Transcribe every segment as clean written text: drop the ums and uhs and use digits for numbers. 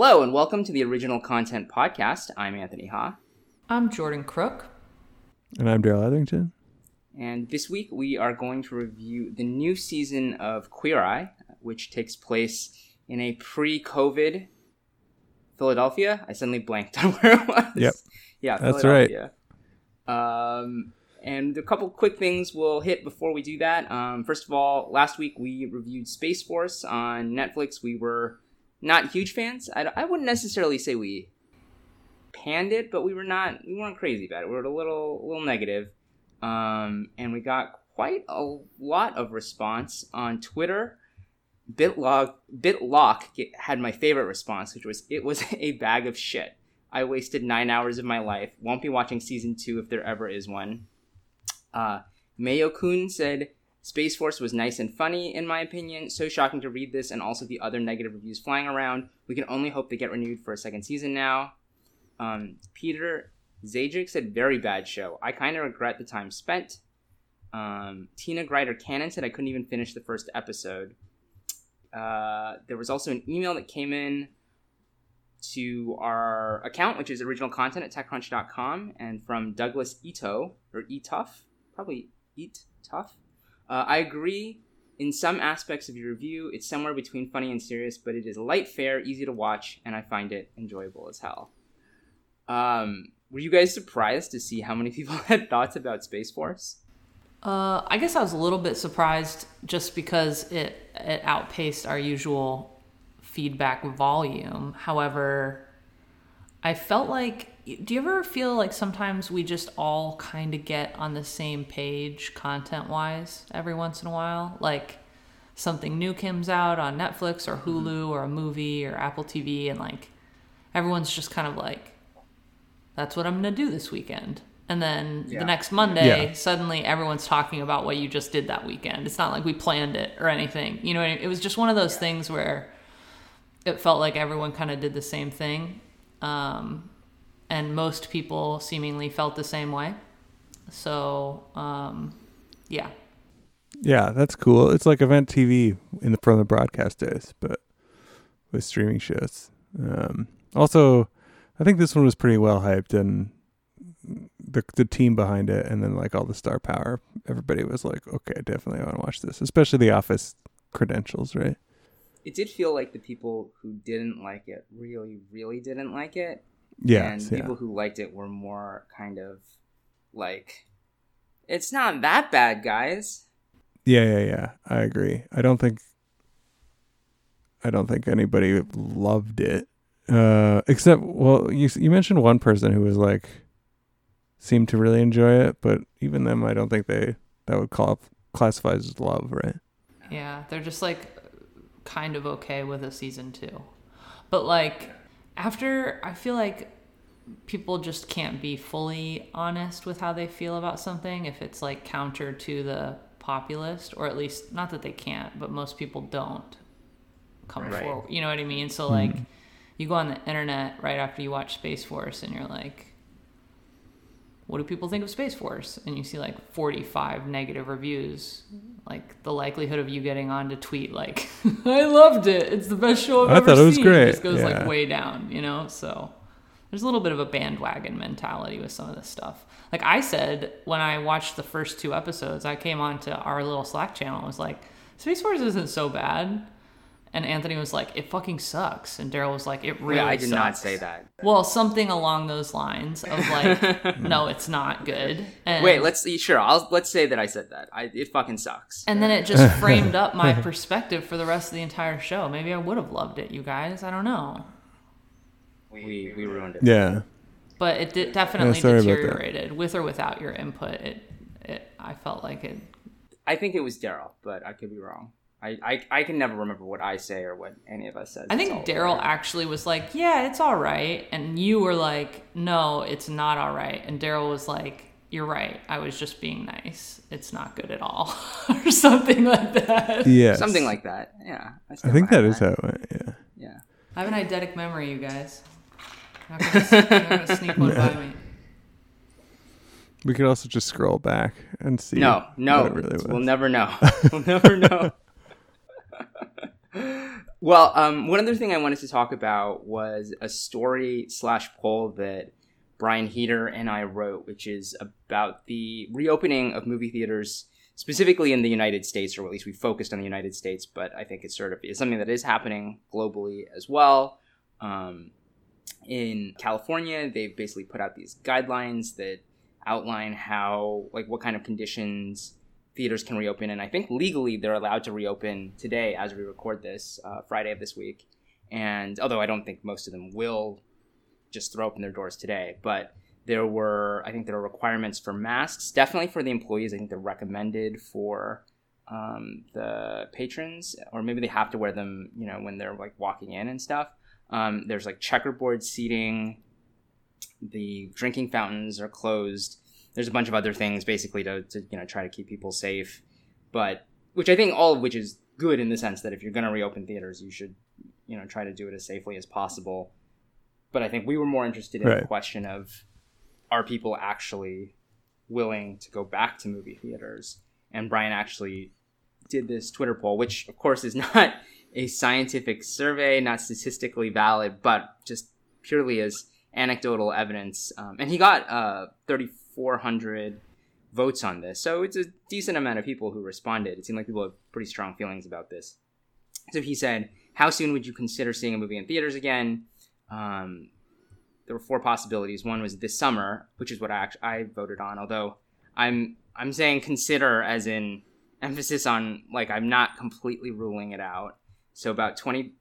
Hello and welcome to the Original Content Podcast. I'm Anthony Ha. I'm Jordan Crook. And I'm Daryl Etherington. And this week we are going to review the new season of Queer Eye, which takes place in a pre-COVID Philadelphia. I suddenly blanked on where it was. Yep. Yeah, that's Philadelphia. Right. And a couple quick things we'll hit before we do that. First of all, last week we reviewed Space Force on Netflix. We were not huge fans. I wouldn't necessarily say we panned it, but we weren't crazy about it. We were a little negative. And we got quite a lot of response on Twitter. Bitlock had my favorite response, which was, "It was a bag of shit. I wasted 9 hours of my life. Won't be watching season 2 if there ever is one." Mayo-kun said, "Space Force was nice and funny, in my opinion. So shocking to read this and also the other negative reviews flying around. We can only hope they get renewed for a second season now." Peter Zajic said, "Very bad show. I kind of regret the time spent." Tina Greider Cannon said, "I couldn't even finish the first episode." There was also an email that came in to our account, which is originalcontent@techcrunch.com, and from Douglas Ito, or Etuff, probably Eat Tough. "I agree in some aspects of your review. It's somewhere between funny and serious, but it is light fare, easy to watch, and I find it enjoyable as hell." Were you guys surprised to see how many people had thoughts about Space Force? I guess I was a little bit surprised just because it outpaced our usual feedback volume. However, I felt like, do you ever feel like sometimes we just all kind of get on the same page content-wise every once in a while? Like something new comes out on Netflix or Hulu or a movie or Apple TV, and like everyone's just kind of like, that's what I'm going to do this weekend. And then the next Monday, suddenly everyone's talking about what you just did that weekend. It's not like we planned it or anything. You know, it was just one of those things where it felt like everyone kind of did the same thing. And most people seemingly felt the same way. So, yeah. Yeah, that's cool. It's like event TV from the broadcast days, but with streaming shows. Also, I think this one was pretty well hyped, and the team behind it, and then like all the star power, everybody was like, okay, definitely I want to watch this, especially the Office credentials, right? It did feel like the people who didn't like it really, really didn't like it. Yeah. And people who liked it were more kind of like, it's not that bad, guys. Yeah. I agree. I don't think anybody loved it. Except, well, you mentioned one person who was like, seemed to really enjoy it, but even them, I don't think that would classify as love, right? Yeah, they're just like kind of okay with a season 2. But like after, I feel like people just can't be fully honest with how they feel about something if it's like counter to the populist, or at least not that they can't, but most people don't come forward. You know what I mean? So like you go on the internet right after you watch Space Force and you're like, what do people think of Space Force? And you see like 45 negative reviews. Like the likelihood of you getting on to tweet like, I loved it, it's the best show I've ever seen. I thought it was great. Just goes like way down, you know? So there's a little bit of a bandwagon mentality with some of this stuff. Like I said, when I watched the first 2 episodes, I came on to our little Slack channel and was like, Space Force isn't so bad. And Anthony was like, it fucking sucks. And Daryl was like, it really sucks. I did not say that. Well, something along those lines of like, no, it's not good. And wait, let's say that I said that. It fucking sucks. And then it just framed up my perspective for the rest of the entire show. Maybe I would have loved it, you guys. I don't know. We ruined it. Yeah. But it definitely deteriorated with or without your input. I felt like it. I think it was Daryl, but I could be wrong. I can never remember what I say or what any of us says. I think Daryl actually was like, yeah, it's all right. And you were like, no, it's not all right. And Daryl was like, you're right. I was just being nice. It's not good at all. Or something like that. Yeah. Something like that. Yeah. I think that is how it went. Yeah. Yeah. I have an eidetic memory, you guys. You're not gonna sneak one by me. We could also just scroll back and see. No. What it really was. We'll never know. We'll never know. Well, one other thing I wanted to talk about was a story/poll that Brian Heater and I wrote, which is about the reopening of movie theaters, specifically in the United States, or at least we focused on the United States, but I think it's something that is happening globally as well. In California, they've basically put out these guidelines that outline what kind of conditions theaters can reopen, and I think legally they're allowed to reopen today as we record this, Friday of this week. And although I don't think most of them will just throw open their doors today, but there were requirements for masks, definitely for the employees. I think they're recommended for the patrons, or maybe they have to wear them, when they're like walking in and stuff. There's like checkerboard seating. The drinking fountains are closed. There's a bunch of other things basically to try to keep people safe, but which I think all of which is good in the sense that if you're going to reopen theaters, you should, try to do it as safely as possible. But I think we were more interested in the question of, are people actually willing to go back to movie theaters? And Brian actually did this Twitter poll, which of course is not a scientific survey, not statistically valid, but just purely as anecdotal evidence. And he got 3,400 votes on this. So it's a decent amount of people who responded. It seemed like people have pretty strong feelings about this. So he said, how soon would you consider seeing a movie in theaters again? There were 4 possibilities. One was this summer, which is what I voted on, although I'm saying consider as in emphasis on, like, I'm not completely ruling it out. So about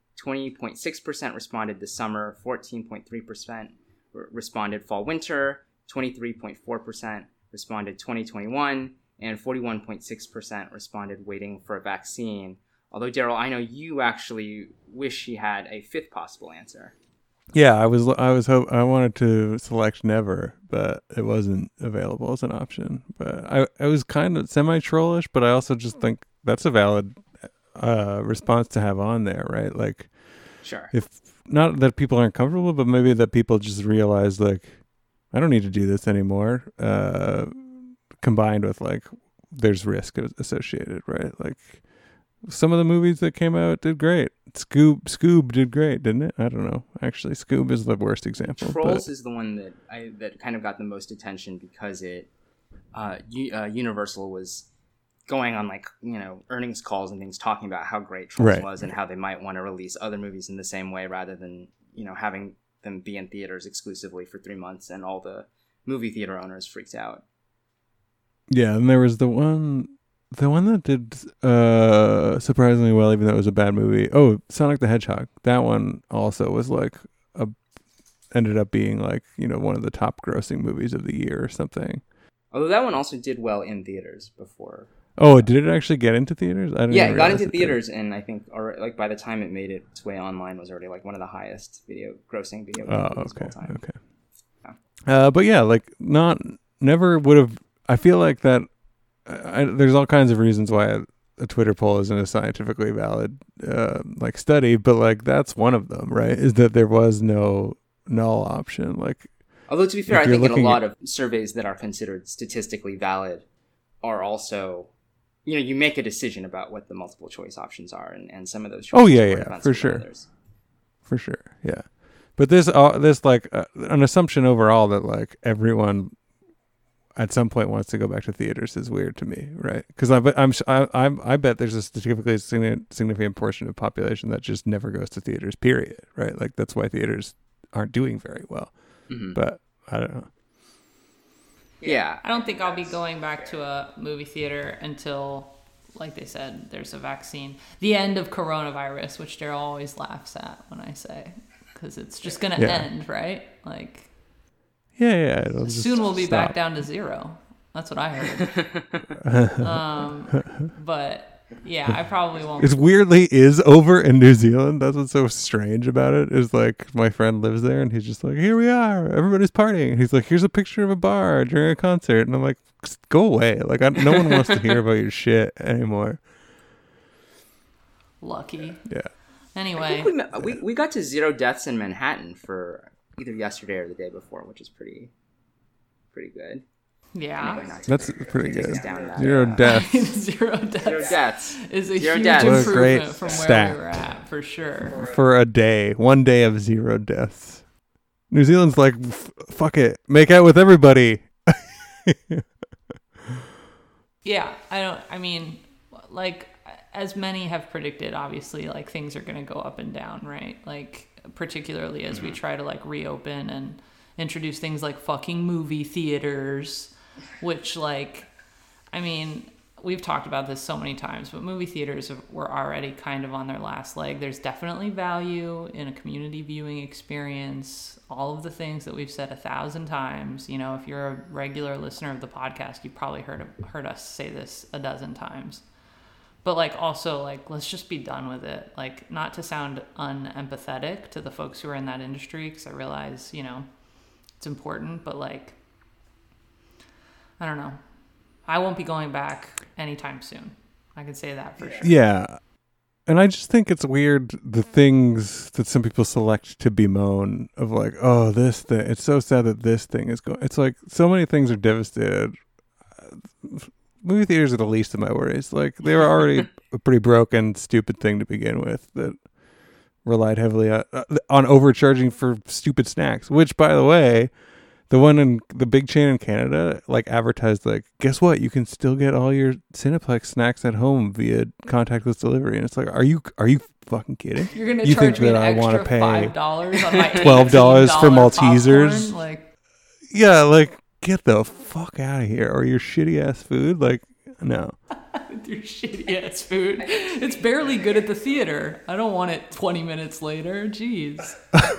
20.6% responded this summer, 14.3% responded fall winter, 23.4% responded 2021, and 41.6% responded waiting for a vaccine. Although, Daryl, I know you actually wish he had a 5th possible answer. Yeah, I wanted to select never, but it wasn't available as an option. But I was kind of semi-trollish, but I also just think that's a valid response to have on there, right? Like, sure. If not that people aren't comfortable, but maybe that people just realize, like, I don't need to do this anymore. Combined with, like, there's risk associated, right? Like, some of the movies that came out did great. Scoob did great, didn't it? I don't know. Actually, Scoob is the worst example. Trolls is the one that kind of got the most attention because it Universal was going on, like, earnings calls and things talking about how great Trolls was and how they might want to release other movies in the same way rather than, having them be in theaters exclusively for 3 months, and all the movie theater owners freaked out. Yeah, and there was the one that did surprisingly well, even though it was a bad movie. Oh, Sonic the Hedgehog. That one also was like ended up being like, one of the top grossing movies of the year or something. Although that one also did well in theaters before. Oh, did it actually get into theaters? It got into theaters, and I think, by the time it made its way online, was already like one of the highest grossing video movies of all time. Okay. Yeah. But yeah, like never would have. I feel like that. There's all kinds of reasons why a Twitter poll isn't a scientifically valid like study, but like that's one of them, right? Is that there was no null option. Like, although to be fair, I think in a lot of surveys that are considered statistically valid are also, you make a decision about what the multiple choice options are, and some of those choices. Oh yeah, for sure, for sure, yeah. But this like an assumption overall that like everyone at some point wants to go back to theaters is weird to me, right? Because I bet there's a statistically significant portion of the population that just never goes to theaters, period, right? Like that's why theaters aren't doing very well. Mm-hmm. But I don't know. Yeah, I don't think I'll be going back to a movie theater until, like they said, there's a vaccine. The end of coronavirus, which Daryl always laughs at when I say, because it's just going to end, right? Like, yeah. Soon we'll be back down to 0. That's what I heard. But yeah, I probably won't. It weirdly is over in New Zealand. That's what's so strange about it. Is like my friend lives there, and he's just like, "Here we are, everybody's partying." And he's like, "Here's a picture of a bar during a concert," and I'm like, "Go away!" Like, no one wants to hear about your shit anymore. Lucky. Yeah. Anyway, I think we got to 0 deaths in Manhattan for either yesterday or the day before, which is pretty good. Yeah. Anyway, not to That's take pretty us good. down that, 0 deaths. Zero deaths. Zero deaths. Is a Zero huge deaths. What a great improvement from where stat. we were at, for sure. For a day. 1 day of 0 deaths. New Zealand's like, fuck it. Make out with everybody. Yeah, I mean, like, as many have predicted, obviously, like, things are going to go up and down, right? Like, particularly as we try to, like, reopen and introduce things like fucking movie theaters, which, like, I mean, we've talked about this so many times, but movie theaters were already kind of on their last leg. There's definitely value in a community viewing experience, all of the things that we've said 1,000 times. You know, if you're a regular listener of the podcast, you've probably heard us say this 12 times. But, like, also, like, let's just be done with it. Like, not to sound unempathetic to the folks who are in that industry, because I realize, you know, it's important, but, like, I don't know. I won't be going back anytime soon. I can say that for sure. Yeah. And I just think it's weird, the things that some people select to bemoan of like, oh, this thing, it's so sad that this thing is going. It's like so many things are devastated. Movie theaters are the least of my worries. Like, they were already a pretty broken, stupid thing to begin with that relied heavily on overcharging for stupid snacks, which, by the way, the one in the big chain in Canada, like, advertised, like, guess what? You can still get all your Cineplex snacks at home via contactless delivery. And it's like, are you fucking kidding? You're gonna You charge think me an that I wanna extra pay $5 on my $12 for $18 Maltesers? popcorn? Like, Yeah, like, get the fuck out of here. Or your shitty ass food. Like, no. with your shitty ass food. It's barely good at the theater. I don't want it 20 minutes later. Jeez.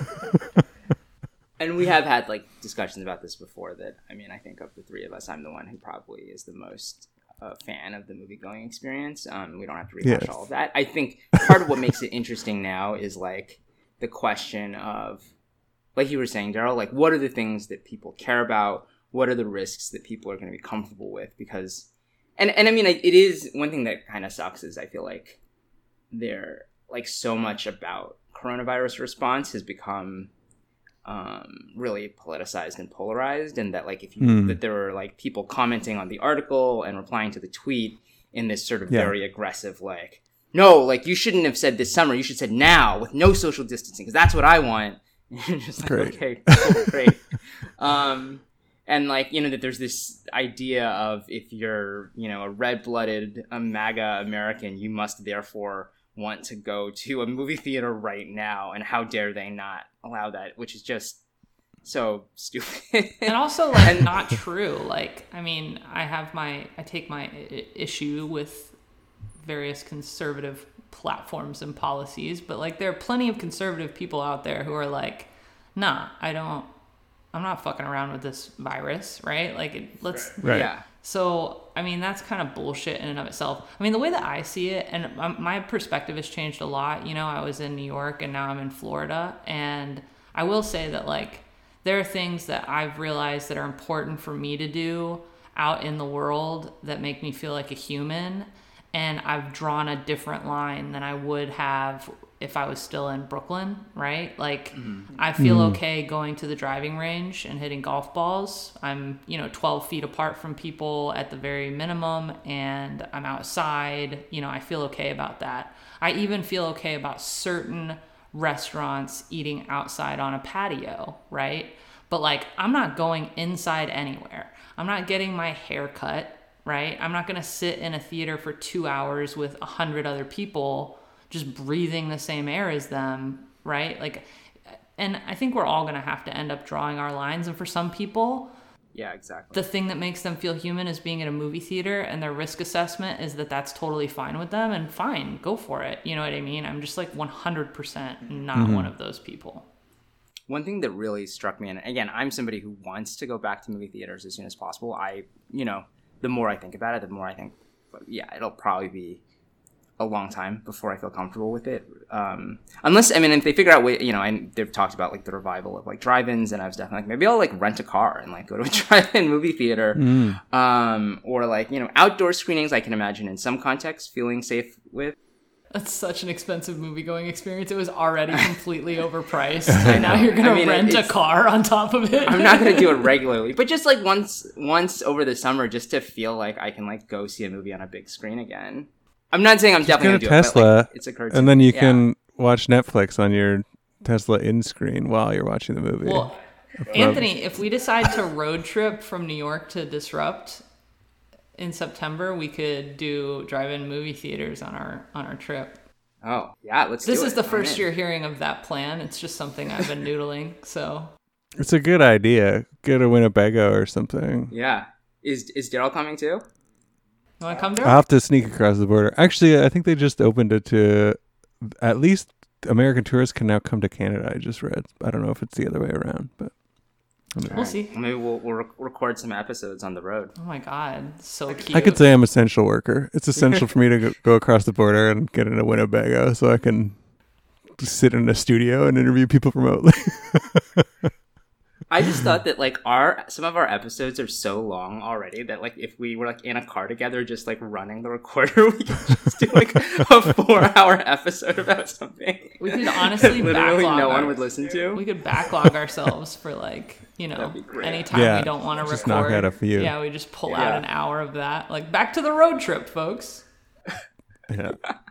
And we have had, like, discussions about this before that, I mean, I think of the three of us, I'm the one who probably is the most fan of the movie-going experience. We don't have to rehash all of that. I think part of what makes it interesting now is, like, the question of, like you were saying, Daryl, like, what are the things that people care about? What are the risks that people are going to be comfortable with? Because, and I mean, it is, one thing that kind of sucks is I feel like they're, like, so much about coronavirus response has become really politicized and polarized, and that, like, if you that there were, like, people commenting on the article and replying to the tweet in this sort of very aggressive, like, no, like, you shouldn't have said this summer, you should have said now with no social distancing because that's what I want. And just like, Great. okay, cool, great. And, like, you know, that there's this idea of, if you're, you know, a red-blooded MAGA American, you must therefore want to go to a movie theater right now, and how dare they not allow that, which is just so stupid. And also, like, not true. Like, I mean, I take my issue with various conservative platforms and policies, but, like, there are plenty of conservative people out there who are like, nah, I'm not fucking around with this virus, right? Like, let's... Right. Yeah. So, I mean, that's kind of bullshit in and of itself. I mean, the way that I see it, and my perspective has changed a lot. You know, I was in New York and now I'm in Florida. And I will say that, like, there are things that I've realized that are important for me to do out in the world that make me feel like a human. And I've drawn a different line than I would have if I was still in Brooklyn, right? Like, I feel okay going to the driving range and hitting golf balls. I'm, 12 feet apart from people at the very minimum, and I'm outside. I feel okay about that. I even feel okay about certain restaurants eating outside on a patio, right? But, like, I'm not going inside anywhere. I'm not getting my hair cut, right? I'm not going to sit in a theater for 2 hours with 100 other people just breathing the same air as them, right? Like, and I think we're all going to have to end up drawing our lines. And for some people, yeah, exactly, the thing that makes them feel human is being at a movie theater, and their risk assessment is that that's totally fine with them, and fine, go for it. You know what I mean? I'm just, like, 100% not one of those people. One thing that really struck me, and again, I'm somebody who wants to go back to movie theaters as soon as possible. The more I think about it, the more I think, yeah, it'll probably be a long time before I feel comfortable with it. Unless, I mean, if they figure out and they've talked about, like, the revival of, like, drive-ins, and I was definitely like, maybe I'll, like, rent a car and, like, go to a drive-in movie theater. Or, like, outdoor screenings I can imagine in some contexts feeling safe with. That's such an expensive movie-going experience. It was already completely overpriced, and now you're gonna rent a car on top of it. I'm not gonna do it regularly, but just like once over the summer, just to feel like I can like go see a movie on a big screen again. I'm not saying I'm definitely gonna do Tesla, it, but like, it's occurred to and then me. you can watch Netflix on your Tesla in-screen while you're watching the movie. Well, Anthony, if we decide to road trip from New York to Disrupt in September, we could do drive-in movie theaters on our trip. Oh, yeah, let's do it. This is the first you're hearing of that plan. It's just something I've been noodling, so. It's a good idea. Go to Winnebago or something. Yeah. Is Daryl coming too? You want to come, Daryl? I'll have to sneak across the border. Actually, I think they just opened it to at least American tourists can now come to Canada, I just read. I don't know if it's the other way around, but we'll see. Maybe we'll record some episodes on the road. Oh my God, so cute. I could say I'm an essential worker. It's essential for me to go across the border and get into Winnebago so I can sit in a studio and interview people remotely. I just thought that like some of our episodes are so long already that like if we were like in a car together just like running the recorder, we could just do like a 4-hour episode about something. We could honestly literally backlog no one would listen to. We could backlog ourselves for like, anytime we don't want to record. Just knock out a few. Yeah, we just pull out an hour of that. Like back to the road trip, folks. Yeah.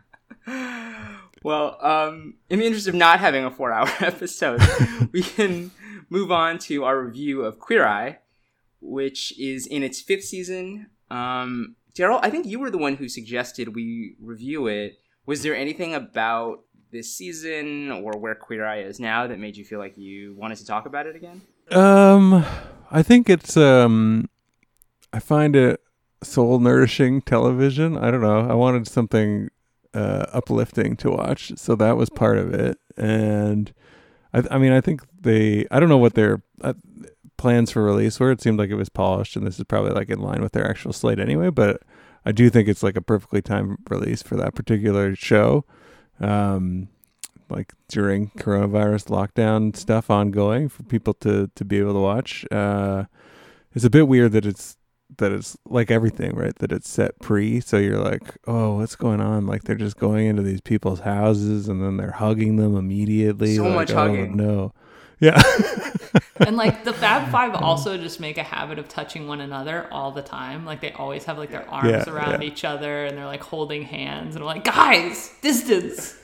Well, in the interest of not having a 4-hour episode, we can move on to our review of Queer Eye, which is in its 5th season. Daryl, I think you were the one who suggested we review it. Was there anything about this season or where Queer Eye is now that made you feel like you wanted to talk about it again? I think it's I find it soul nourishing television. I don't know. I wanted something uplifting to watch, so that was part of it. And I mean, I think I don't know what their plans for release were. It seemed like it was polished, and this is probably like in line with their actual slate anyway, but I do think it's like a perfectly timed release for that particular show. Like during coronavirus lockdown stuff ongoing for people to be able to watch. It's a bit weird that it's like everything, right? That it's set pre, so you're like, oh, what's going on? Like they're just going into these people's houses and then they're hugging them immediately. So like, much hugging. No. Yeah. And like the Fab Five also just make a habit of touching one another all the time. Like they always have like their arms around each other and they're like holding hands and I'm like, guys, distance.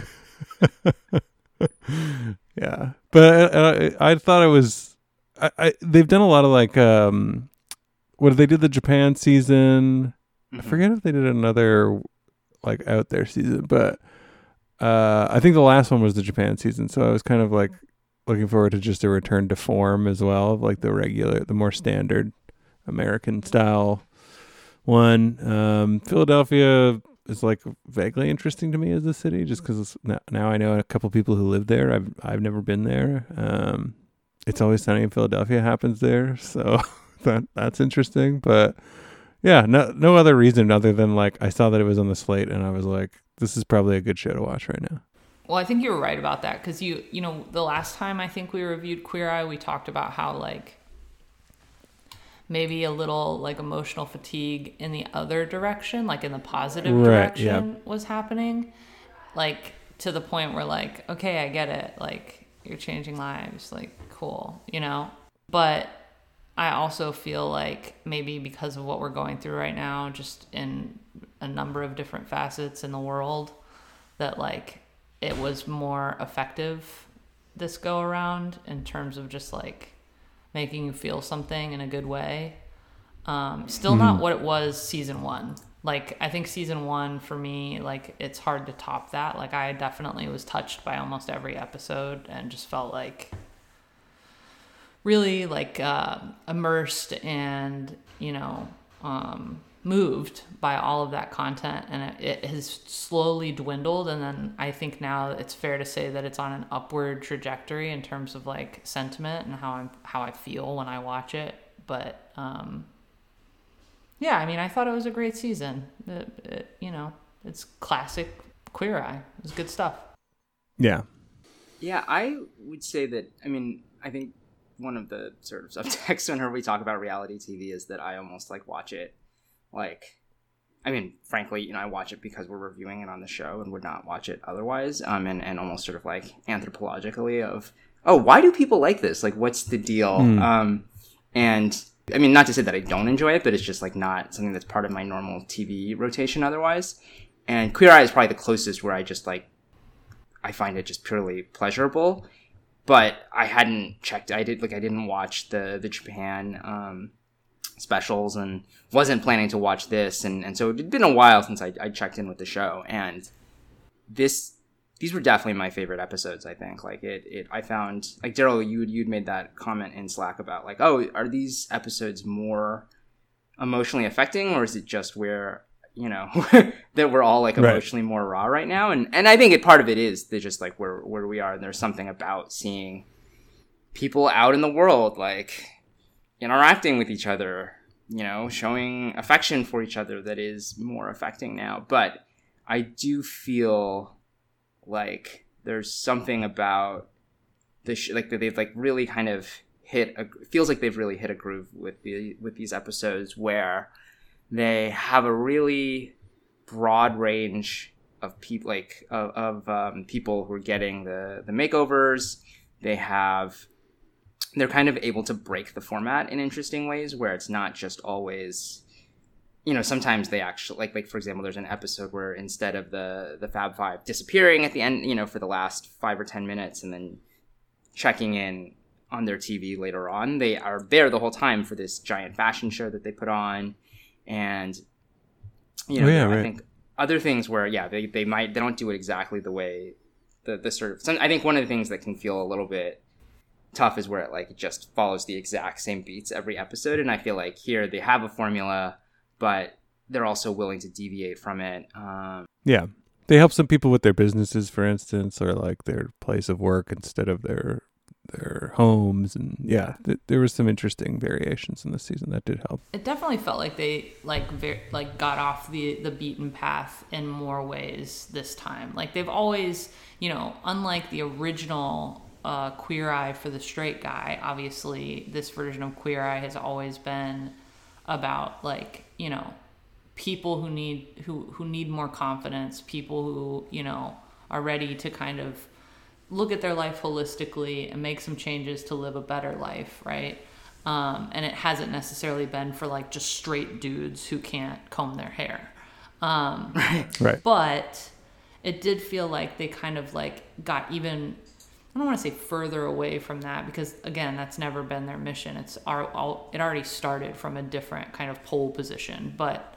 Yeah. But I thought it was, they've done a lot of like, what they did the Japan season. I forget if they did another like out there season, but I think the last one was the Japan season. So I was kind of like looking forward to just a return to form as well, of like the more standard American style one. Philadelphia is like vaguely interesting to me as a city, just because now I know a couple people who live there. I've never been there. It's Always Sunny in Philadelphia happens there, so that's interesting. But yeah, no other reason other than like I saw that it was on the slate and I was like, this is probably a good show to watch right now. Well, I think you were right about that because you know the last time I think we reviewed Queer Eye, we talked about how like maybe a little like emotional fatigue in the other direction, like in the positive direction was happening, like to the point where like, okay, I get it, like you're changing lives, like cool, but I also feel like maybe because of what we're going through right now, just in a number of different facets in the world, that like it was more effective this go around in terms of just like making you feel something in a good way. Still not what it was season 1. Like I think season 1 for me, like it's hard to top that. Like I definitely was touched by almost every episode and just felt like really like immersed and moved by all of that content, and it has slowly dwindled, and then I think now it's fair to say that it's on an upward trajectory in terms of like sentiment and how I feel when I watch it. But yeah, I mean, I thought it was a great season. It's classic Queer Eye. It was good stuff. Yeah, I would say that, I mean, I think one of the sort of subtext whenever we talk about reality TV is that I almost like watch it like I mean, frankly, I watch it because we're reviewing it on the show and would not watch it otherwise. And almost sort of like anthropologically of, oh, why do people like this? Like, what's the deal? And I mean, not to say that I don't enjoy it, but it's just like not something that's part of my normal TV rotation otherwise. And Queer Eye is probably the closest where I just like, I find it just purely pleasurable. But I hadn't checked. I didn't watch the Japan specials and wasn't planning to watch this. And so it'd been a while since I checked in with the show. And these were definitely my favorite episodes, I think. Like I found, like, Daryl, you'd made that comment in Slack about like, oh, are these episodes more emotionally affecting, or is it just where, that we're all like emotionally more raw right now? And I think part of it is they're just like where we are. And there's something about seeing people out in the world, like interacting with each other, showing affection for each other that is more affecting now. But I do feel like there's something about like that they've like really kind of feels like they've really hit a groove with these episodes where they have a really broad range of people, like of people who are getting the makeovers. They're kind of able to break the format in interesting ways where it's not just always, sometimes they actually like for example, there's an episode where instead of the Fab Five disappearing at the end, for the last 5 or 10 minutes and then checking in on their TV later on, they are there the whole time for this giant fashion show that they put on. And, I think other things where, they don't do it exactly the way the sort of, I think one of the things that can feel a little bit tough is where it just follows the exact same beats every episode. And I feel like here they have a formula, but they're also willing to deviate from it. They help some people with their businesses, for instance, or like their place of work instead of their homes. And there was some interesting variations in this season that did help. It definitely felt like they got off the beaten path in more ways this time. Like they've always, unlike the original Queer Eye for the Straight Guy, obviously this version of Queer Eye has always been about people who need more confidence, people who are ready to kind of look at their life holistically and make some changes to live a better life, right? And it hasn't necessarily been for just straight dudes who can't comb their hair. Right. But it did feel like they kind of got even, I don't want to say further away from that, because again, that's never been their mission. It already started from a different kind of pole position, but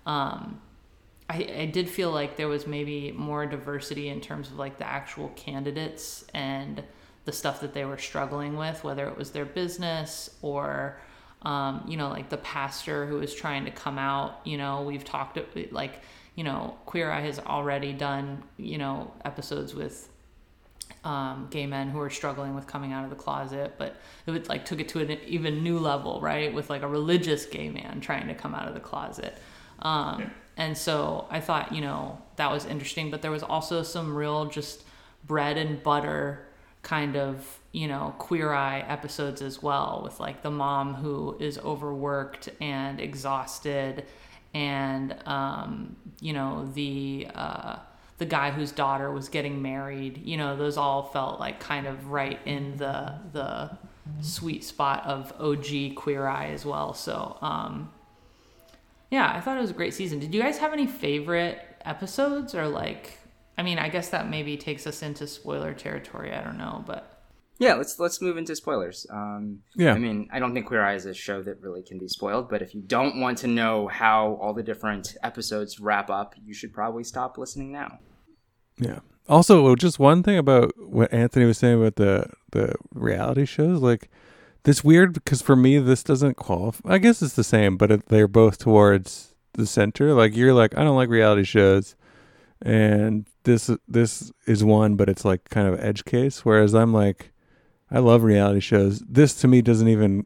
I did feel like there was maybe more diversity in terms of the actual candidates and the stuff that they were struggling with, whether it was their business or, the pastor who was trying to come out. We've talked Queer Eye has already done, episodes with gay men who are struggling with coming out of the closet, but it would took it to an even new level, right? With a religious gay man trying to come out of the closet. And so I thought, that was interesting, but there was also some real just bread and butter kind of, Queer Eye episodes as well, with the mom who is overworked and exhausted, and, the guy whose daughter was getting married, those all felt kind of right in the sweet spot of OG Queer Eye as well. So, I thought it was a great season. Did you guys have any favorite episodes, or I guess that maybe takes us into spoiler territory. I don't know, but yeah, let's move into spoilers. I don't think Queer Eye is a show that really can be spoiled, but if you don't want to know how all the different episodes wrap up, you should probably stop listening now. Yeah. Also, just one thing about what Anthony was saying about the reality shows, this weird, because for me, this doesn't qualify. I guess it's the same, but they're both towards the center. You're I don't like reality shows, and this is one, but it's kind of edge case. Whereas I'm I love reality shows. This to me doesn't even.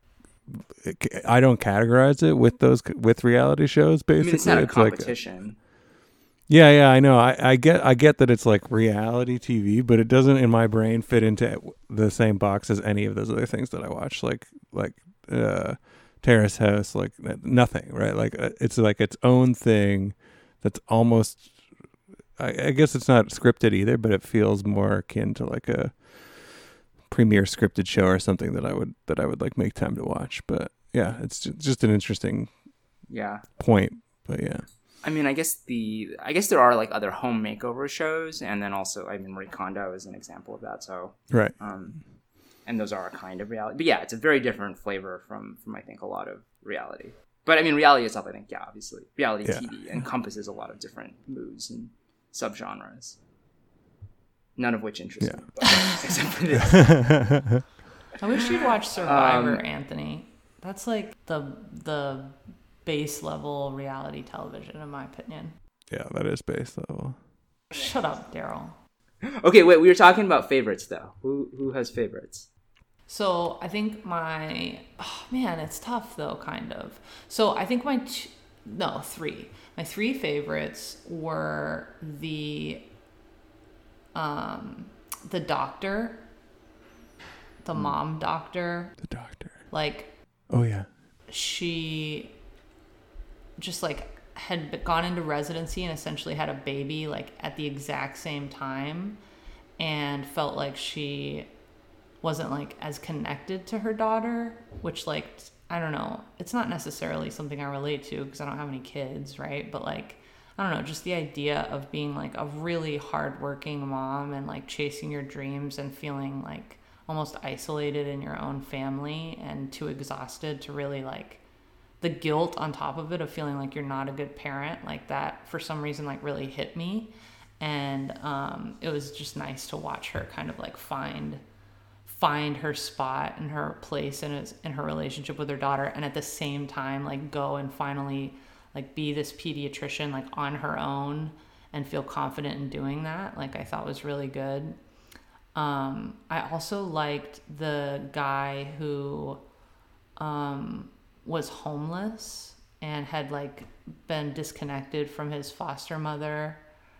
I don't categorize it with reality shows. Basically, it's not a competition. Yeah, I know. I get that it's reality TV, but it doesn't in my brain fit into the same box as any of those other things that I watch, Terrace House, like nothing, right? Like it's like its own thing that's almost, I guess it's not scripted either, but it feels more akin to like a premiere scripted show or something that I would like make time to watch. But yeah, it's just an interesting point. But yeah, I mean, I guess there are like other home makeover shows, and then also, I mean, Marie Kondo is an example of that. So right. And those are a kind of reality. But yeah, it's a very different flavor from I think a lot of reality. But I mean, reality itself, I think, obviously, reality TV encompasses a lot of different moods and subgenres. None of which interest me, but, except for this. I wish you'd watch Survivor, Anthony. That's like the base level reality television, in my opinion. Yeah, that is base level. Shut up, Daryl. Okay, wait. We were talking about favorites, though. Who has favorites? So I think it's tough though, kind of. So I think three. My three favorites were the doctor, the mom doctor. The doctor. Like, oh yeah. She just like had gone into residency and essentially had a baby like at the exact same time, and felt like she wasn't like as connected to her daughter, which like, I don't know, it's not necessarily something I relate to because I don't have any kids, right? But like, I don't know, just the idea of being like a really hardworking mom and like chasing your dreams and feeling like almost isolated in your own family and too exhausted to really like the guilt on top of it of feeling like you're not a good parent, like that for some reason like really hit me. And it was just nice to watch her kind of like find her spot and her place in her relationship with her daughter, and at the same time like go and finally like be this pediatrician like on her own and feel confident in doing that. Like I thought was really good. I also liked the guy who was homeless and had like been disconnected from his foster mother.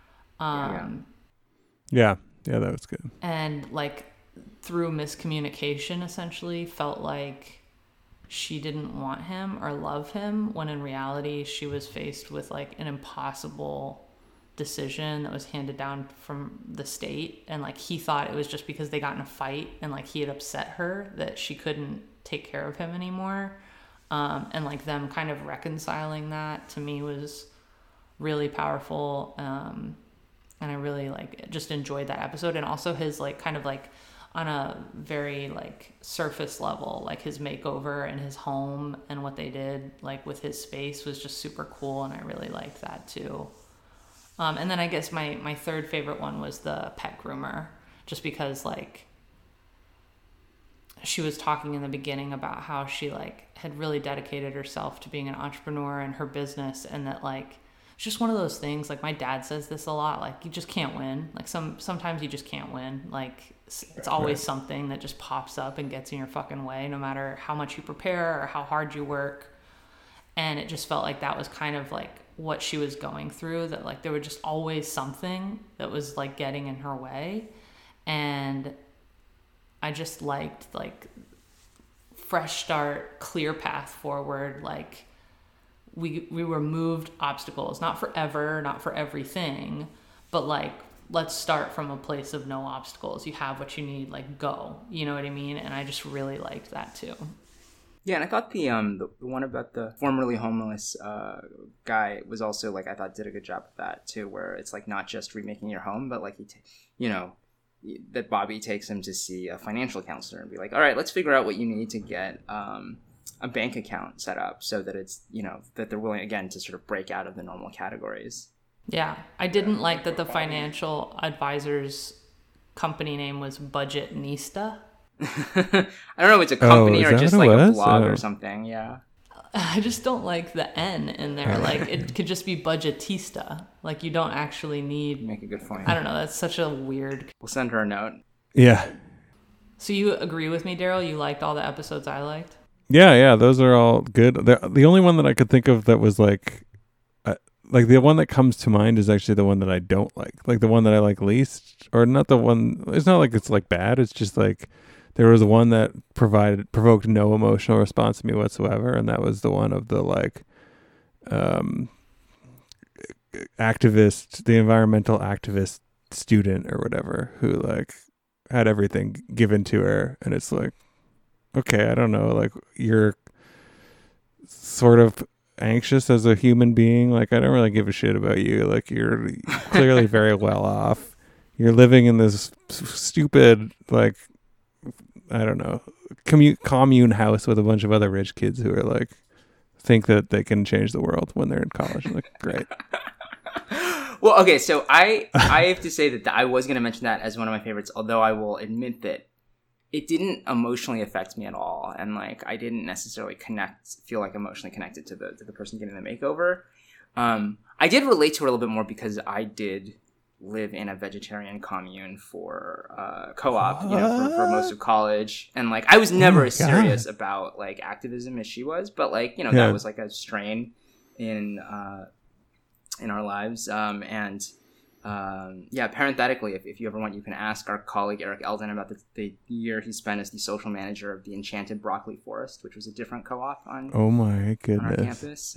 Yeah, that was good. And like through miscommunication essentially felt like she didn't want him or love him, when in reality she was faced with like an impossible decision that was handed down from the state, and like he thought it was just because they got in a fight and like he had upset her that she couldn't take care of him anymore. And like them kind of reconciling that to me was really powerful. And I really like just enjoyed that episode. And also his like kind of like on a very like surface level, like his makeover and his home and what they did like with his space was just super cool. And I really liked that too. And then I guess my third favorite one was the pet groomer, just because like she was talking in the beginning about how she like had really dedicated herself to being an entrepreneur in her business, and that like it's just one of those things, like my dad says this a lot, like you just can't win, like sometimes you just can't win, like it's always something that just pops up and gets in your fucking way no matter how much you prepare or how hard you work. And it just felt like that was kind of like what she was going through, that like there was just always something that was like getting in her way. And I just liked like fresh start, clear path forward. Like we removed obstacles, not forever, not for everything, but like let's start from a place of no obstacles. You have what you need, like go, you know what I mean? And I just really liked that too. Yeah, and I thought the one about the formerly homeless guy was also like, I thought did a good job of that too, where it's like not just remaking your home, but like that Bobby takes him to see a financial counselor and be like, all right, let's figure out what you need to get a bank account set up so that it's, that they're willing again to sort of break out of the normal categories. Yeah, I didn't like that the financial advisor's company name was Budgetnista. I don't know if it's a company or just like a blog or something. Yeah. I just don't like the N in there. Like it could just be Budgetista. Like you don't actually need. Make a good point. I don't know. That's such a weird. We'll send her a note. Yeah. So you agree with me, Daryl? You liked all the episodes I liked? Yeah. Those are all good. The only one that I could think of that was like the one that comes to mind is actually the one that I don't like. Like the one that I like least, or not the one. It's not like it's like bad. It's just like there was one that provoked no emotional response to me whatsoever, and that was the one of the like activist, the environmental activist student or whatever, who like had everything given to her, and it's like, okay, I don't know, like you're sort of anxious as a human being, like I don't really give a shit about you, like you're clearly very well off, you're living in this stupid like I don't know commune house with a bunch of other rich kids who are like think that they can change the world when they're in college. I'm like, great. Well, okay, so I have to say that I was going to mention that as one of my favorites, although I will admit that it didn't emotionally affect me at all, and like I didn't necessarily feel like emotionally connected to the person getting the makeover. I did relate to it a little bit more because I did live in a vegetarian commune for co-op, you know, for most of college, and like I was never as serious about like activism as she was, but like, you know, that was like a strain in our lives, parenthetically, if you ever want, you can ask our colleague Eric Eldon about the year he spent as the social manager of the Enchanted Broccoli Forest, which was a different co-op on my goodness, on our campus.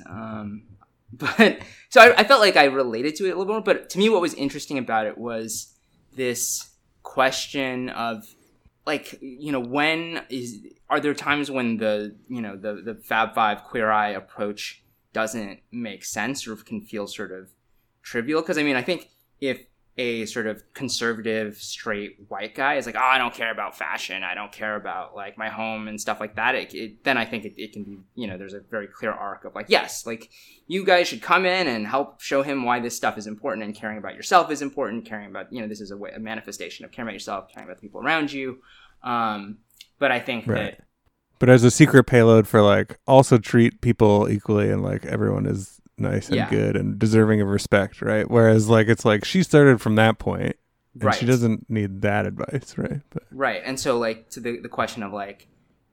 But so I felt like I related to it a little more. But to me, what was interesting about it was this question of like, you know, are there times when the Fab Five Queer Eye approach doesn't make sense or can feel sort of trivial? Because I mean, I think if a sort of conservative straight white guy is like, oh, I don't care about fashion, I don't care about like my home and stuff like that, then I think it can be, you know, there's a very clear arc of like, yes, like you guys should come in and help show him why this stuff is important, and caring about yourself is important, caring about, you know, this is a manifestation of caring about yourself, caring about the people around you. But I think that, but as a secret payload for like also treat people equally, and like everyone is nice and good and deserving of respect, right? Whereas like it's like she started from that point, and she doesn't need that advice, right? But, right. And so like to the question of like,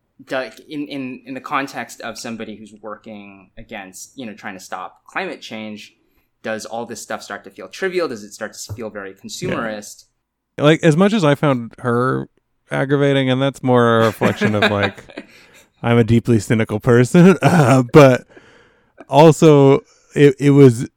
in the context of somebody who's working against, you know, trying to stop climate change, does all this stuff start to feel trivial? Does it start to feel very consumerist? Yeah. Like as much as I found her aggravating, and that's more a reflection of like I'm a deeply cynical person, but also it's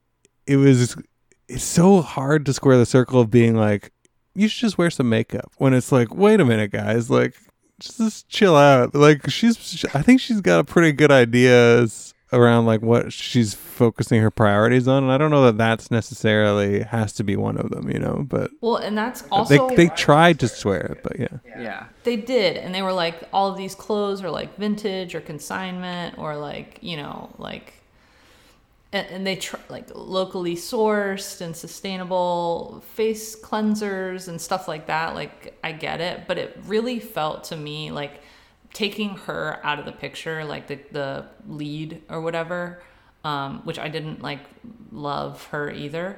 so hard to square the circle of being like, you should just wear some makeup, when it's like, wait a minute, guys, like just chill out. Like I think she's got a pretty good ideas around like what she's focusing her priorities on, and I don't know that that's necessarily has to be one of them, you know. But well, and that's also they tried to swear it, but yeah they did, and they were like, all of these clothes are like vintage or consignment or like, you know, like, and they like locally sourced and sustainable face cleansers and stuff like that. Like I get it, but it really felt to me like taking her out of the picture, like the lead or whatever, which I didn't like love her either.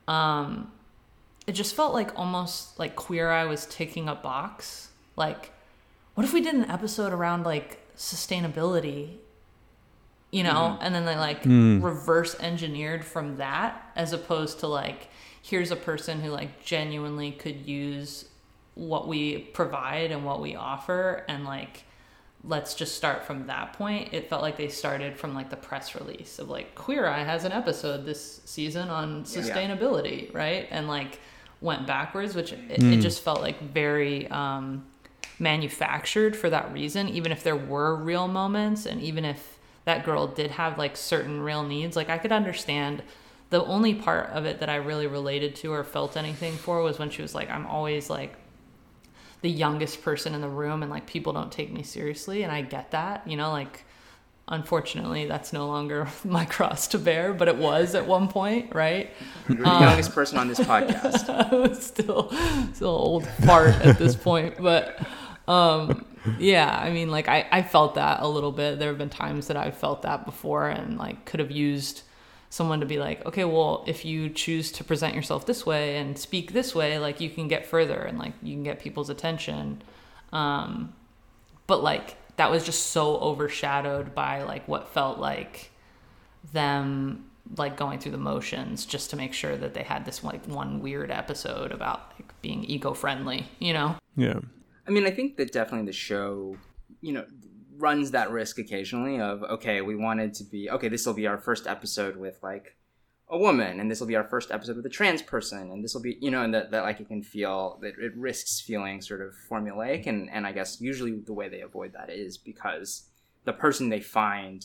It just felt like almost like Queer Eye was ticking a box. Like, what if we did an episode around like sustainability, you know, and then they like reverse engineered from that, as opposed to like, here's a person who like genuinely could use what we provide and what we offer, and like, let's just start from that point. It felt like they started from like the press release of like, Queer Eye has an episode this season on sustainability, right? And like went backwards, which it just felt like very manufactured for that reason. Even if there were real moments, and even if that girl did have like certain real needs, like I could understand. The only part of it that I really related to or felt anything for was when she was like, I'm always like the youngest person in the room, and like people don't take me seriously, and I get that, you know, like unfortunately that's no longer my cross to bear, but it was at one point, right? You're the youngest person on this podcast. I was still old fart at this point, but yeah, I mean, like I felt that a little bit. There have been times that I've felt that before, and like could have used someone to be like, okay, well, if you choose to present yourself this way and speak this way, like you can get further and like you can get people's attention. But like that was just so overshadowed by like what felt like them like going through the motions just to make sure that they had this like one weird episode about like being eco-friendly, you know? Yeah. I mean, I think that definitely the show, runs that risk occasionally of, okay, we wanted to be, okay, this will be our first episode with like a woman, and this will be our first episode with a trans person, and this will be, and that like it can feel that it risks feeling sort of formulaic, and I guess usually the way they avoid that is because the person they find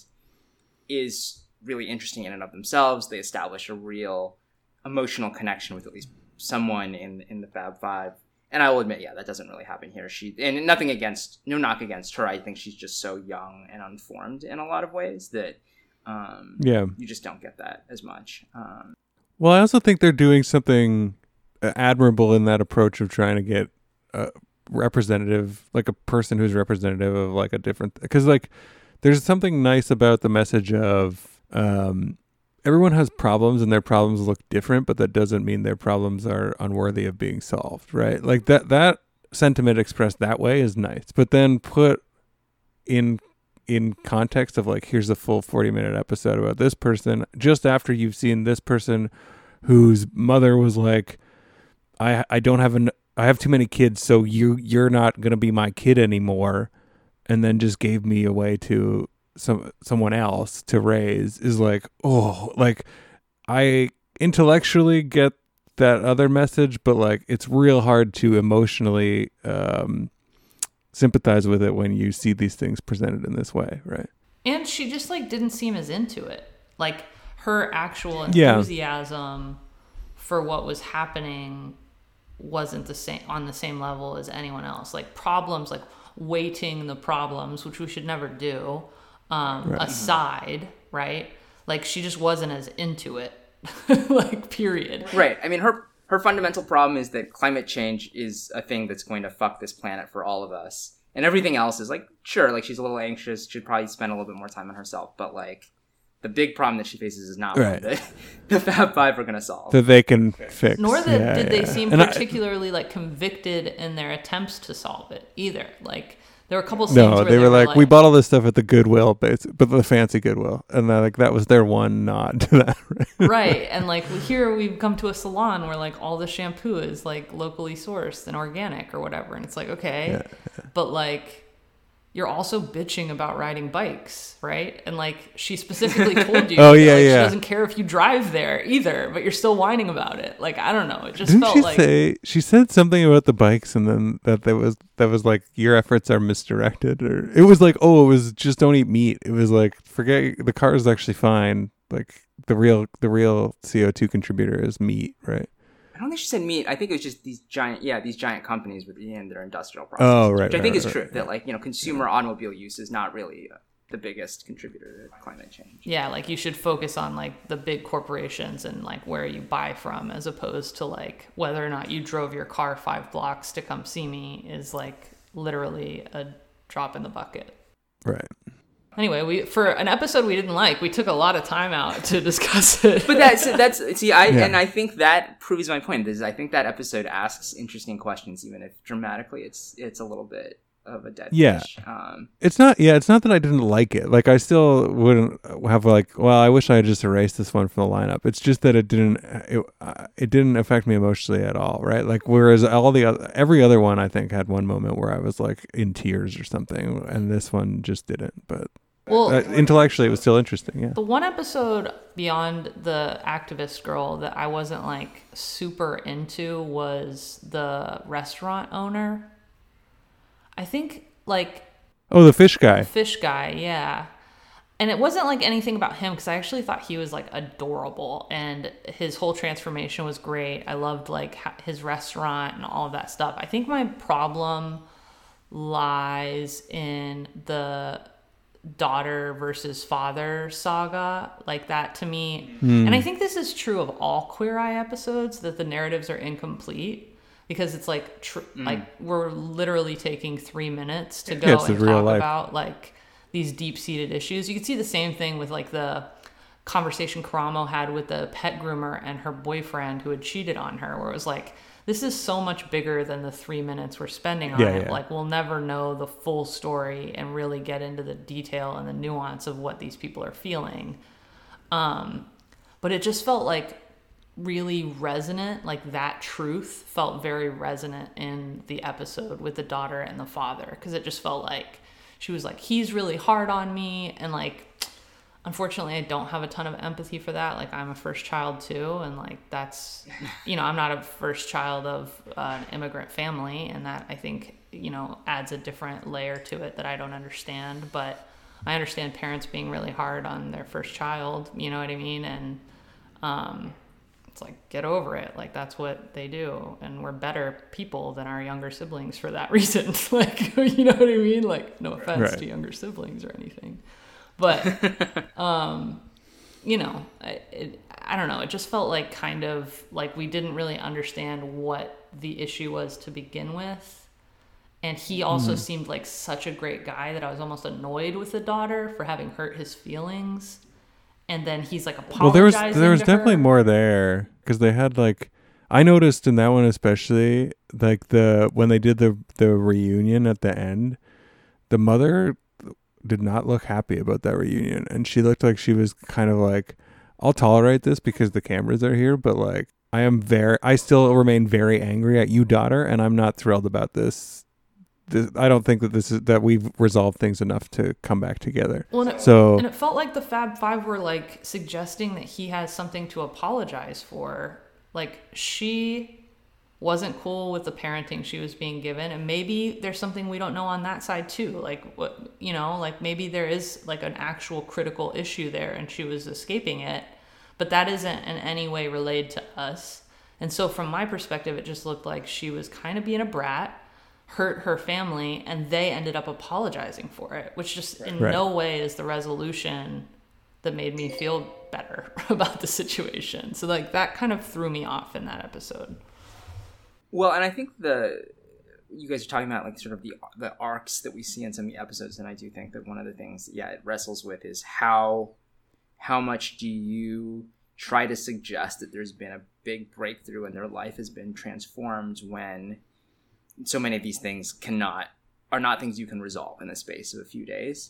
is really interesting in and of themselves. They establish a real emotional connection with at least someone in the Fab Five. And I will admit, yeah, that doesn't really happen here. And no knock against her. I think she's just so young and unformed in a lot of ways that you just don't get that as much. Well, I also think they're doing something admirable in that approach of trying to get a representative, like a person who's representative of like a different, because like there's something nice about the message of everyone has problems and their problems look different, but that doesn't mean their problems are unworthy of being solved, right? Like that sentiment expressed that way is nice, but then put in context of like, here's a full 40-minute episode about this person just after you've seen this person whose mother was like, I have too many kids, so you're not going to be my kid anymore, and then just gave me away to someone else to raise, is like, oh, like I intellectually get that other message, but like it's real hard to emotionally sympathize with it when you see these things presented in this way, right? And she just like didn't seem as into it. Like her actual enthusiasm for what was happening wasn't on the same level as anyone else. Like problems, like weighting the problems, which we should never do, aside, right? Like she just wasn't as into it, like period. Right. I mean, her fundamental problem is that climate change is a thing that's going to fuck this planet for all of us. And everything else is like, sure, like she's a little anxious, should probably spend a little bit more time on herself. But like the big problem that she faces is not one that the Fab Five are going to solve. That they can fix. Nor did they seem particularly like convicted in their attempts to solve it either. Like there were a couple scenes where they were like, we bought all this stuff at the Goodwill, but the fancy Goodwill. And like that was their one nod to that. Right. And like here we've come to a salon where like all the shampoo is like locally sourced and organic or whatever. And it's like, okay, but like you're also bitching about riding bikes, right? And like she specifically told you she doesn't care if you drive there either, but you're still whining about it. Like, I don't know. It just felt like she said something about the bikes, and then that was like your efforts are misdirected, or it was like, oh, it was just don't eat meat. It was like, forget, the car is actually fine. Like the real CO2 contributor is meat, right? I don't think she said meat. I think it was just these giant companies within their industrial processes. Oh, right. Which I think is true. That like, consumer automobile use is not really the biggest contributor to climate change. Yeah, like you should focus on like the big corporations and like where you buy from, as opposed to like whether or not you drove your car 5 blocks to come see me is like literally a drop in the bucket. Right. Anyway, for an episode we didn't like, we took a lot of time out to discuss it. But and I think that proves my point. I think that episode asks interesting questions, even if dramatically it's a little bit of a dead fish. It's not that I didn't like it. Like I still wouldn't have like, well, I wish I had just erased this one from the lineup. It's just that it didn't affect me emotionally at all, right? Like whereas every other one I think had one moment where I was like in tears or something, and this one just didn't. But intellectually it was still interesting. Yeah. The one episode beyond the activist girl that I wasn't like super into was the restaurant owner. I think like... Oh, the fish guy. Fish guy, yeah. And it wasn't like anything about him, because I actually thought he was like adorable and his whole transformation was great. I loved like his restaurant and all of that stuff. I think my problem lies in the daughter versus father saga, like that to me. And I think this is true of all Queer Eye episodes, that the narratives are incomplete, because it's like like we're literally taking 3 minutes to go and talk about like these deep-seated issues. You can see the same thing with like the conversation Karamo had with the pet groomer and her boyfriend who had cheated on her, where it was like, this is so much bigger than the 3 minutes we're spending on it. Like we'll never know the full story and really get into the detail and the nuance of what these people are feeling. But it just felt like really resonant, like that truth felt very resonant in the episode with the daughter and the father, because it just felt like she was like, he's really hard on me, and like, unfortunately I don't have a ton of empathy for that. Like, I'm a first child too, and like that's, you know, I'm not a first child of an immigrant family, and that I think, you know, adds a different layer to it that I don't understand. But I understand parents being really hard on their first child, you know what I mean? And it's like, get over it. Like, that's what they do. And we're better people than our younger siblings for that reason. Like, you know what I mean? Like, no offense to younger siblings or anything. But, you know, I don't know. It just felt like kind of like we didn't really understand what the issue was to begin with. And he also seemed like such a great guy that I was almost annoyed with the daughter for having hurt his feelings. And then he's like apologizing. Well, there was definitely more there, because they had like, I noticed in that one especially, like when they did the reunion at the end, the mother did not look happy about that reunion, and she looked like she was kind of like, I'll tolerate this because the cameras are here, but like I still remain very angry at you, daughter, and I'm not thrilled about this. I don't think that we've resolved things enough to come back together. Well, and it felt like the Fab Five were like suggesting that he has something to apologize for. Like, she wasn't cool with the parenting she was being given, and maybe there's something we don't know on that side too. Like, what, you know, like maybe there is like an actual critical issue there, and she was escaping it, but that isn't in any way related to us. And so from my perspective, it just looked like she was kind of being a brat, hurt her family, and they ended up apologizing for it, which just in no way is the resolution that made me feel better about the situation. So like that kind of threw me off in that episode. Well, and I think you guys are talking about like sort of the arcs that we see in some of the episodes, and I do think that one of the things it wrestles with is how much do you try to suggest that there's been a big breakthrough and their life has been transformed when so many of these things are not things you can resolve in the space of a few days.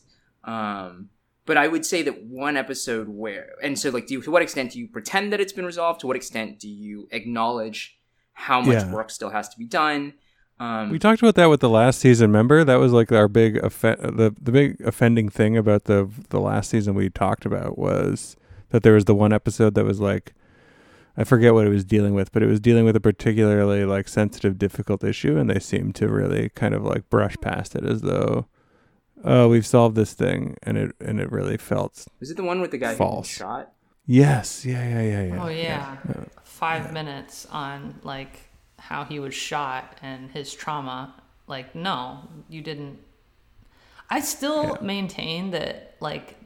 But I would say that one episode so like, to what extent do you pretend that it's been resolved? To what extent do you acknowledge how much work still has to be done? We talked about that with the last season. Remember, that was like our big the big offending thing about the last season we talked about was that there was the one episode that was like, I forget what it was dealing with, but it was dealing with a particularly like sensitive, difficult issue, and they seemed to really kind of like brush past it as though, oh, we've solved this thing, and it really felt. Was it the one with the guy false. Who shot? Yes. Yeah. Oh yeah. 5 minutes on like how he was shot and his trauma. Like, no, you didn't. I still maintain that like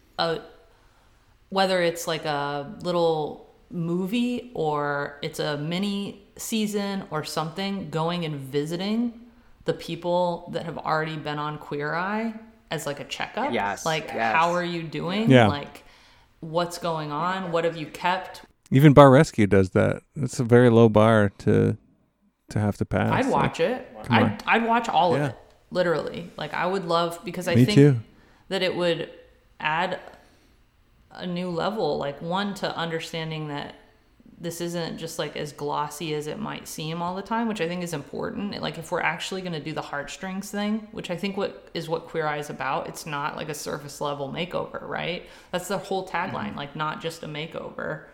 whether it's like a little movie or it's a mini season or something, going and visiting the people that have already been on Queer Eye as like a checkup. How are you doing? Like, what's going on? What have you kept? Even Bar Rescue does that. It's a very low bar to have to pass. I'd watch it. I'd watch all of it, literally. Like, I would love, because I think that it would add a new level, like one, to understanding that this isn't just like as glossy as it might seem all the time, which I think is important. Like, if we're actually going to do the heartstrings thing, which I think what Queer Eye is about, it's not like a surface level makeover, right? That's the whole tagline, like, not just a makeover.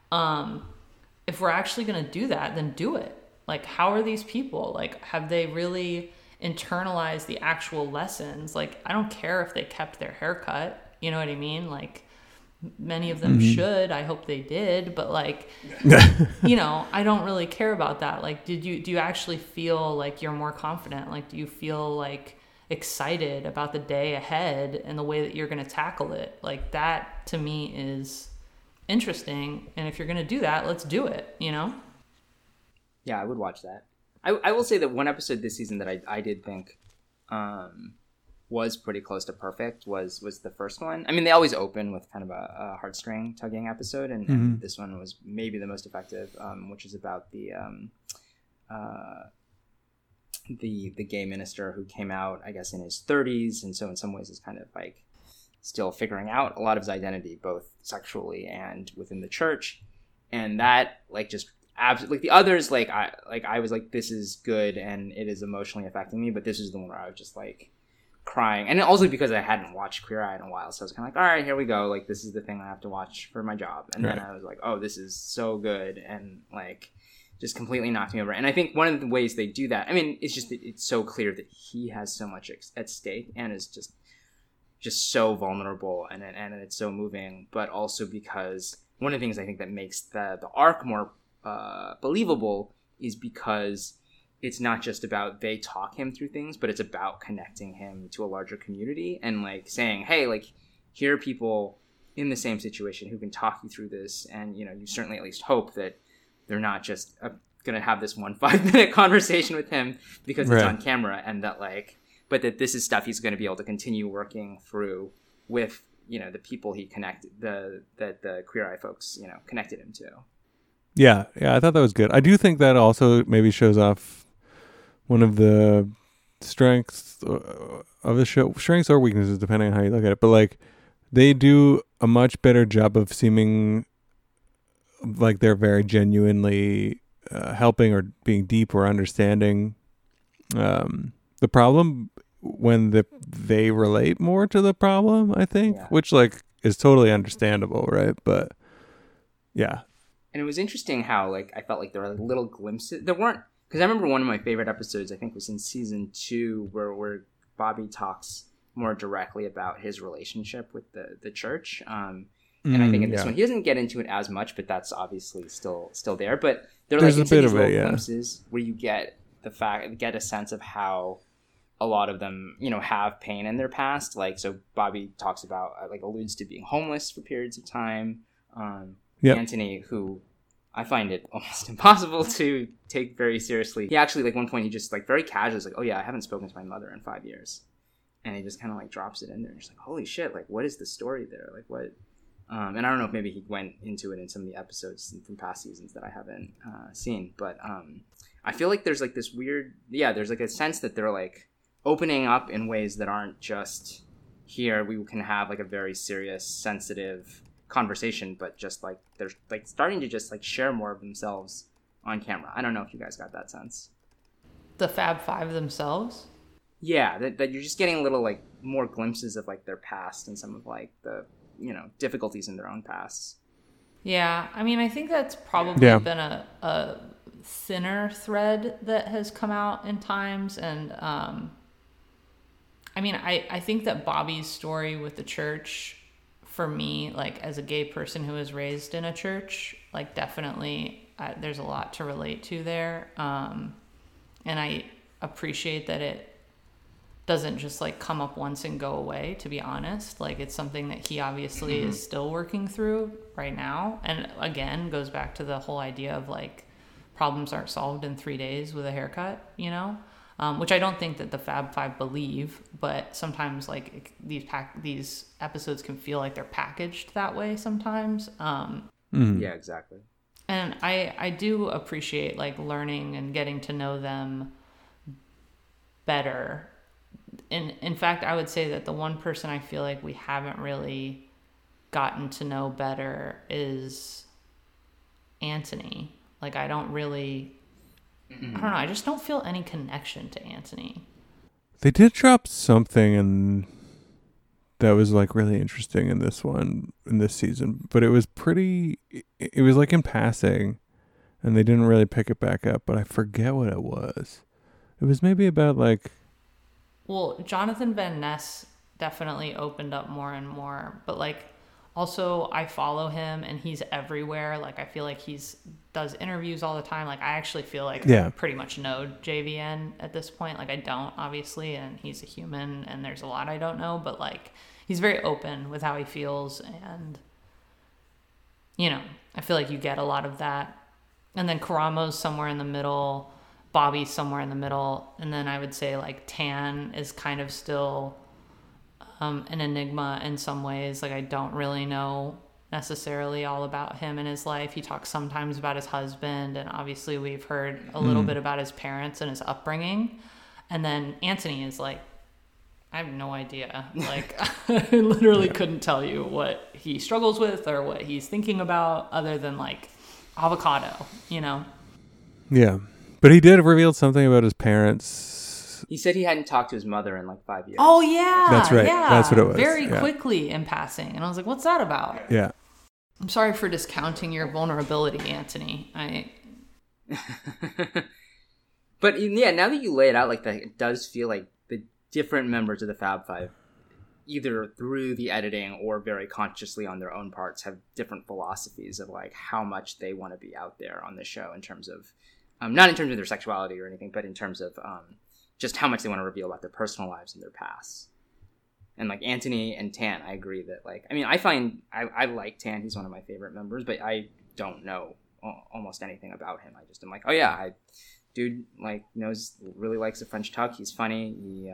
If we're actually going to do that, then do it. Like, how are these people? Like, have they really internalized the actual lessons? Like, I don't care if they kept their haircut, you know what I mean? Like, many of them should. I hope they did, but like, you know, I don't really care about that. Like, do you actually feel like you're more confident? Like, do you feel like excited about the day ahead and the way that you're going to tackle it? Like, that to me is interesting. And if you're going to do that, let's do it, you know? Yeah, I would watch that. I will say that one episode this season that I did think was pretty close to perfect was the first one. I mean, they always open with kind of a heartstring tugging episode, and this one was maybe the most effective, which is about the gay minister who came out, I guess, in his 30s, and so in some ways is kind of like still figuring out a lot of his identity, both sexually and within the church. and that like just absolutely, like the others, I was like, this is good and it is emotionally affecting me, but this is the one where I was just like crying, and also because I hadn't watched Queer Eye in a while, so I was kind of like, all right, here we go, like this is the thing I have to watch for my job, and then I was like, oh, this is so good, and like just completely knocked me over. And I think one of the ways they do that, I mean, it's just it's so clear that he has so much at stake and is just so vulnerable, and it's so moving, but also because one of the things I think that makes the arc more believable is because it's not just about they talk him through things, but it's about connecting him to a larger community and like saying, hey, like here are people in the same situation who can talk you through this, and you certainly at least hope that they're not just gonna have this 5-minute conversation with him because it's on camera, and that like, but that this is stuff he's going to be able to continue working through with the people he connected, that the Queer Eye folks connected him to. Yeah, I thought that was good. I do think that also maybe shows off one of the strengths of the show, strengths or weaknesses depending on how you look at it. But like, they do a much better job of seeming like they're very genuinely helping or being deep or understanding the problem when they relate more to the problem, I think, which like is totally understandable, right? But yeah. And it was interesting how like I felt like there were like little glimpses. There weren't, because I remember one of my favorite episodes, I think was in season 2, where Bobby talks more directly about his relationship with the church. And I think in this one he doesn't get into it as much, but that's obviously still there. But there's like a bit of it, glimpses where you get a sense of how a lot of them, have pain in their past. Like, so Bobby talks about, like, alludes to being homeless for periods of time. Anthony, who I find it almost impossible to take very seriously. He actually, like, one point he just, like, very casually is like, oh yeah, I haven't spoken to my mother in 5 years. And he just kind of, like, drops it in there. And just like, holy shit, like, what is the story there? Like, what? And I don't know if maybe he went into it in some of the episodes from past seasons that I haven't seen. But I feel like there's, like, this weird, there's, like, a sense that they're, like, opening up in ways that aren't just here we can have like a very serious, sensitive conversation, but just like they're like starting to just like share more of themselves on camera. I don't know if you guys got that sense. The Fab Five themselves? Yeah, that you're just getting little like more glimpses of like their past and some of like the difficulties in their own pasts. Yeah, I mean, I think that's probably been a thinner thread that has come out in times, and I mean, I think that Bobby's story with the church, for me, like as a gay person who was raised in a church, like definitely there's a lot to relate to there. And I appreciate that it doesn't just like come up once and go away, to be honest. Like it's something that he obviously is still working through right now. And again, goes back to the whole idea of like problems aren't solved in 3 days with a haircut, which I don't think that the Fab Five believe, but sometimes like these episodes can feel like they're packaged that way sometimes. Yeah, exactly. And I do appreciate like learning and getting to know them better. In fact, I would say that the one person I feel like we haven't really gotten to know better is Anthony. Like I don't really... I don't know. I just don't feel any connection to Anthony. They did drop something that was like really interesting in this season, but it was like in passing and they didn't really pick it back up, but I forget what it was. It was maybe about like... Well, Jonathan Van Ness definitely opened up more and more, but like also I follow him and he's everywhere. Like I feel like does interviews all the time. Like I actually feel like I pretty much know JVN at this point. Like I don't, obviously, and he's a human and there's a lot I don't know, but like he's very open with how he feels, and I feel like you get a lot of that. And then Karamo's somewhere in the middle, Bobby's somewhere in the middle, and then I would say like Tan is kind of still an enigma in some ways. Like I don't really know necessarily all about him and his life. He talks sometimes about his husband, and obviously we've heard a little bit about his parents and his upbringing. And then Anthony is like, I have no idea. Like I literally couldn't tell you what he struggles with or what he's thinking about, other than like avocado, you know. Yeah. But he did reveal something about his parents. He said he hadn't talked to his mother in like 5 years. Oh, yeah. That's right. Yeah. That's what it was. Very Yeah. quickly in passing. And I was like, what's that about? Yeah. I'm sorry for discounting your vulnerability, Anthony. But yeah, now that you lay it out like that, it does feel like the different members of the Fab Five, either through the editing or very consciously on their own parts, have different philosophies of like how much they want to be out there on the show in terms of, not in terms of their sexuality or anything, but in terms of just how much they want to reveal about their personal lives and their pasts. And like Anthony and Tan, I agree that like, I mean, I like Tan. He's one of my favorite members, but I don't know almost anything about him. I just am like, oh yeah, dude like really likes the French tuck. He's funny.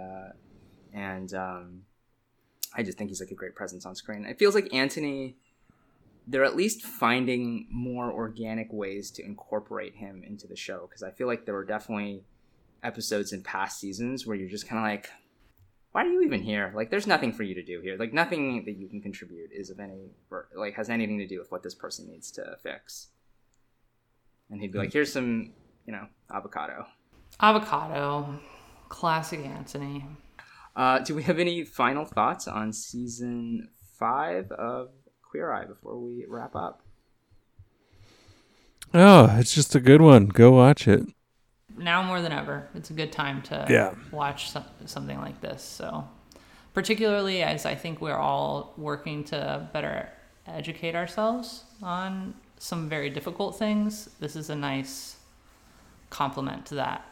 I just think he's like a great presence on screen. It feels like Anthony, they're at least finding more organic ways to incorporate him into the show. Cause I feel like there were definitely episodes in past seasons where you're just kind of like, why are you even here? Like, there's nothing for you to do here. Like, nothing that you can contribute is of any, like, has anything to do with what this person needs to fix. And he'd be like, here's some, avocado. Avocado. Classic Anthony. Do we have any final thoughts on season 5 of Queer Eye before we wrap up? Oh, it's just a good one. Go watch it. Now more than ever, it's a good time to watch something like this. So, particularly as I think we're all working to better educate ourselves on some very difficult things, this is a nice complement to that,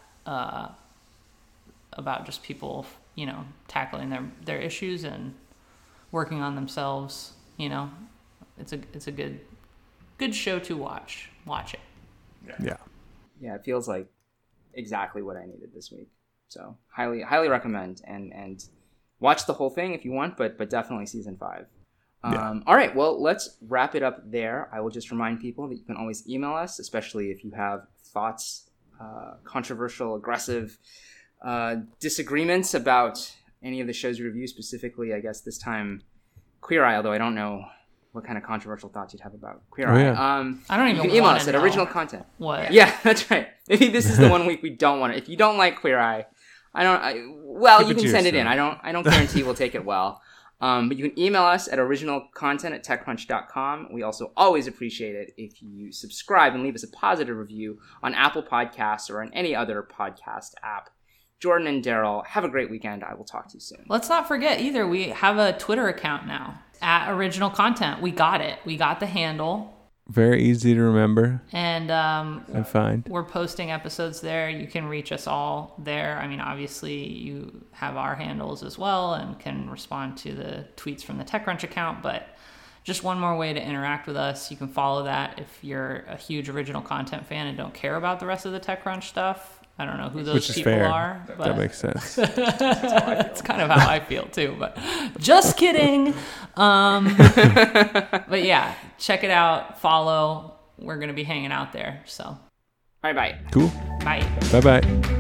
about just people, tackling their issues and working on themselves. It's a good show to watch. Watch it. Yeah, it feels like exactly what I needed this week. So highly recommend and watch the whole thing if you want, but definitely season 5. All right, well, let's wrap it up there. I will just remind people that you can always email us, especially if you have thoughts, controversial, aggressive disagreements about any of the shows we review, specifically, I guess this time Queer Eye, although I don't know what kind of controversial thoughts you'd have about Queer Eye. Yeah. I don't even You can email us at know. original content. What? Yeah, that's right. Maybe this is the 1 week we don't want it. If you don't like Queer Eye, you can send it in. I don't guarantee we'll take it well. But you can email us at originalcontent@techcrunch.com. We also always appreciate it if you subscribe and leave us a positive review on Apple Podcasts or on any other podcast app. Jordan and Daryl, have a great weekend. I will talk to you soon. Let's not forget either, we have a Twitter account now, at Original Content. We got it. We got the handle. Very easy to remember. And I find we're posting episodes there. You can reach us all there. I mean, obviously, you have our handles as well and can respond to the tweets from the TechCrunch account. But just one more way to interact with us. You can follow that if you're a huge Original Content fan and don't care about the rest of the TechCrunch stuff. I don't know who those people are. But that makes sense. It's kind of how I feel too, but just kidding. But yeah, check it out. Follow. We're going to be hanging out there. So. All right, bye. Cool. Bye. Bye-bye.